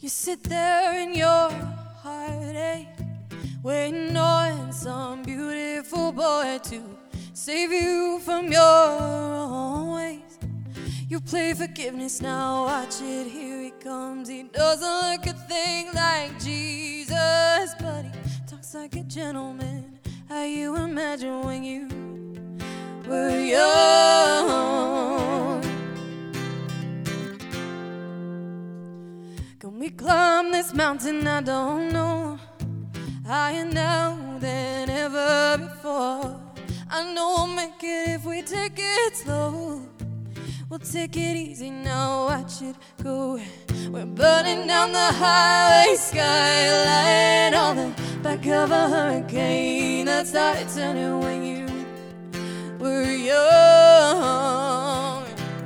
You sit there in your heartache, waiting on some beautiful boy to save you from your own ways. You play forgiveness, now watch it, here he comes. He doesn't look a thing like Jesus, but he talks like a gentleman. How you imagine when you were young? Can we climb this mountain? I don't know. Higher now than ever before. I know we'll make it if we take it slow. We'll take it easy now, watch it go. We're burning down the highway skyline on the back of a hurricane that started turning when you were young.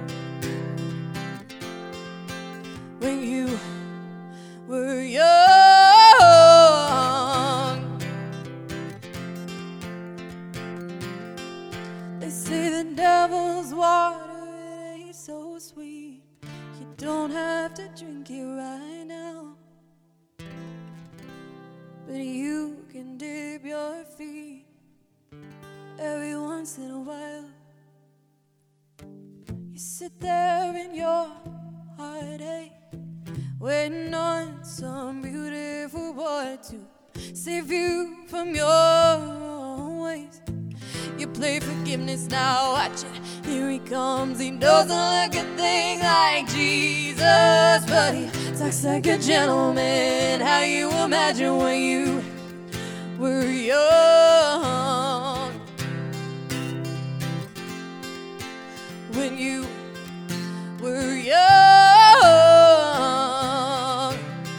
When you were young. They say the devil's water, it ain't so sweet. You don't have to drink it right now, but you can dip your feet every once in a while. You sit there in your heartache, waiting on some beautiful boy to save you from your own ways. You play forgiveness, now watch it, here he comes. He doesn't look a thing like Jesus, but he talks like a gentleman. How you imagine when you were young? When you were young.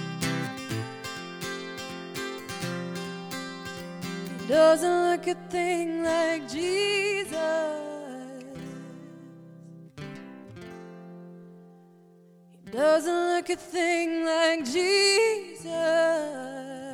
He doesn't look a thing like Jesus. He doesn't look a thing like Jesus.